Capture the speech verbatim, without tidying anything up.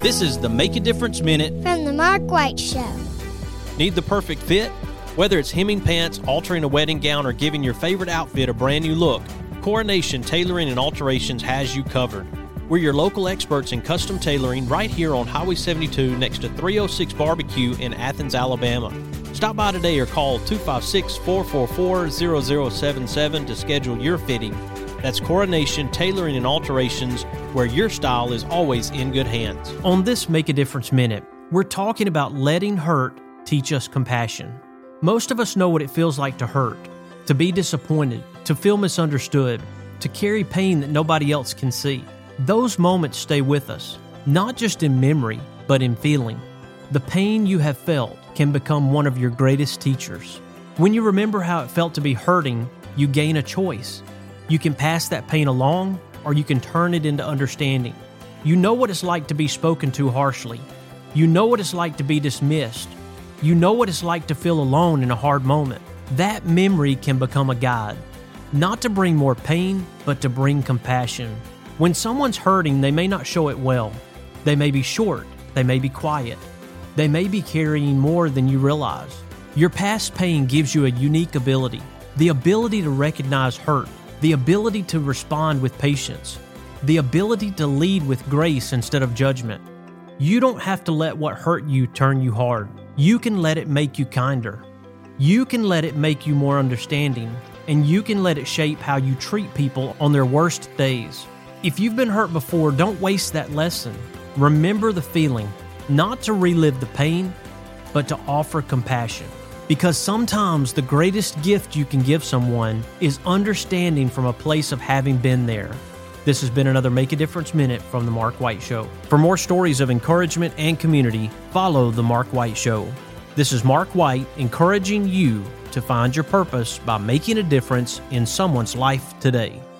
This is the Make a Difference Minute from the Mark White Show. Need the perfect fit? Whether it's hemming pants, altering a wedding gown, or giving your favorite outfit a brand new look, Coronation Tailoring and Alterations has you covered. We're your local experts in custom tailoring right here on Highway seventy-two next to three oh six Barbecue in Athens, Alabama. Stop by today or call two five six, four four four, zero zero seven seven to schedule your fitting. That's Coronation Tailoring and Alterations, where your style is always in good hands. On this Make a Difference Minute, we're talking about letting hurt teach us compassion. Most of us know what it feels like to hurt, to be disappointed, to feel misunderstood, to carry pain that nobody else can see. Those moments stay with us, not just in memory, but in feeling. The pain you have felt can become one of your greatest teachers. When you remember how it felt to be hurting, you gain a choice. You can pass that pain along, or you can turn it into understanding. You know what it's like to be spoken to harshly. You know what it's like to be dismissed. You know what it's like to feel alone in a hard moment. That memory can become a guide, not to bring more pain, but to bring compassion. When someone's hurting, they may not show it well. They may be short. They may be quiet. They may be carrying more than you realize. Your past pain gives you a unique ability, the ability to recognize hurt, the ability to respond with patience, the ability to lead with grace instead of judgment. You don't have to let what hurt you turn you hard. You can let it make you kinder. You can let it make you more understanding, and you can let it shape how you treat people on their worst days. If you've been hurt before, don't waste that lesson. Remember the feeling, not to relive the pain, but to offer compassion. Because sometimes the greatest gift you can give someone is understanding from a place of having been there. This has been another Make a Difference Minute from The Mark White Show. For more stories of encouragement and community, follow The Mark White Show. This is Mark White encouraging you to find your purpose by making a difference in someone's life today.